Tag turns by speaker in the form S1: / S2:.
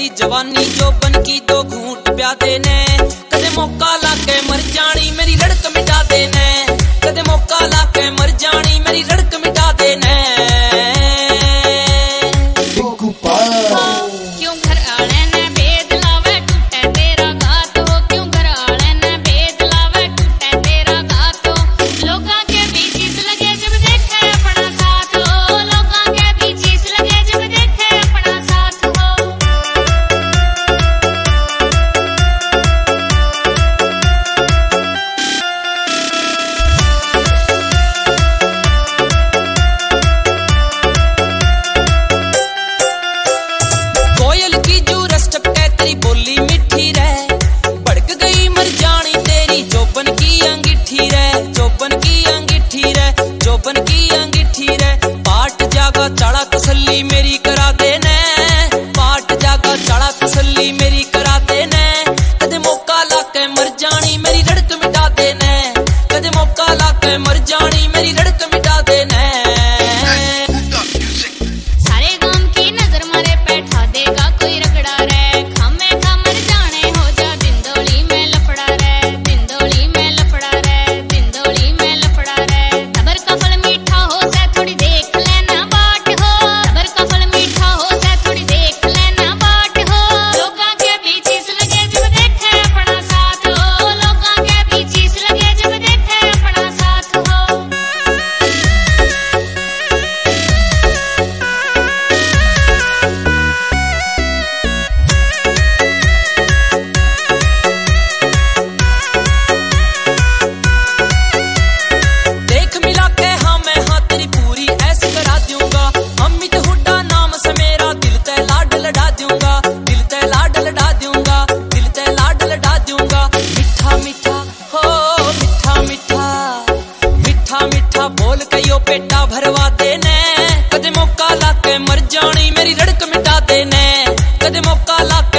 S1: मेरी जवानी जोबन की दो घूंट प्या देने, कदे मौका लाके मर जानी मेरी लड़क मिटा देने, कदे मौका लाके मर जानी मेरी लड़क मिटा देने।
S2: क्यों घर आले ने भेद लावे टूटे तेरा घात हो, क्यों घर आले ने भेद लावे टूटे तेरा घात हो। लोगां के बीच इस लगे जब देखे अपना साथ हो, लोगां के बीच इस लगे जब देखे अपना साथ हो।
S1: कोयल की जू रस टपके तेरी बोली मिठी रे, भड़क गई मर जानी तेरी जोबन की अंगीठी रे, जोबन की अंगीठी रे, जोबन की अंगीठी रे। पाट जागा चाड़ा तसल्ली मेरी करा देने, पाट जागा चाड़ा तसल्ली मेरी करा देने, कदे मौका लाके मर जानी मेरी लड़क मिटा देने, कदे मौका लाके मर जानी मेरी लड़क मिटा देने।
S2: सारे गांव की नजर मारे बैठा देगा कोई रगड़ा रे, खामे खा मर जाने हो जा दिंदोली में लफड़ा रे, दिंदोली में लफड़ा रे, दिंदोली में लफड़ा रे। सबर का फल मीठा हो से थोड़ी देख लेना बाट हो, सबर का फल मीठा हो से थोड़ी देख लेना बाट हो। लोगां के बीच इस लगे जब देखे अपना साथ हो, लोगां के बीच इस लगे जब देखे अपना साथ हो।
S1: देख मिला के हाँ मैं हाँ तेरी पूरी ऐसे करा दूंगा, अमित हुड्डा नाम से मेरा दिल ते लाड लड़ा दूंगा, दिल ते लाड लड़ा दूंगा, दिल ते लाड लड़ा दूंगा। मीठा मीठा हो मीठा मीठा, मीठा मीठा बोल कयो पेटा भरवा देने, कदे मौका लाके मर जानी मेरी लड़क मिटा देने, कदे मौका लाके